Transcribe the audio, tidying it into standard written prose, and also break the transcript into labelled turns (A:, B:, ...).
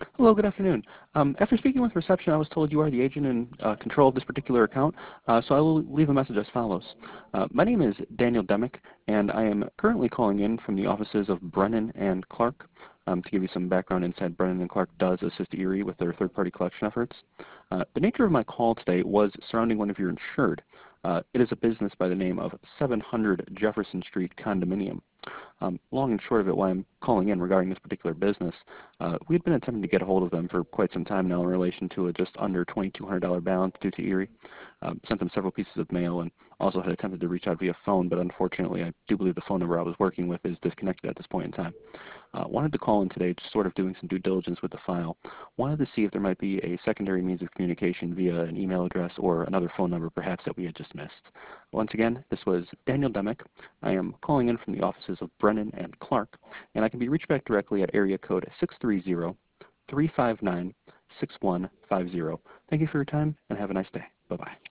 A: Hello, good afternoon. After speaking with reception, I was told you are the agent in control of this particular account, so I will leave a message as follows. My name is Daniel Demick, and I am currently calling in from the offices of Brennan and Clark. To give you some background insight, Brennan and Clark does assist Erie with their third-party collection efforts. The nature of my call today was surrounding one of your insured. It is a business by the name of 700 Jefferson Street Condominium. Long and short of it, why I'm calling in regarding this particular business, we've been attempting to get a hold of them for quite some time now in relation to a just under $2,200 balance due to Erie. Sent them several pieces of mail and also had attempted to reach out via phone, but unfortunately I do believe the phone number I was working with is disconnected at this point in time. Wanted to call in today, just sort of doing some due diligence with the file. Wanted to see if there might be a secondary means of communication via an email address or another phone number perhaps that we had just missed. Once again, this was Daniel Demick. I am calling in from the offices of Brennan and Clark, and I can be reached back directly at area code 630-359-6150. Thank you for your time, and have a nice day. Bye-bye.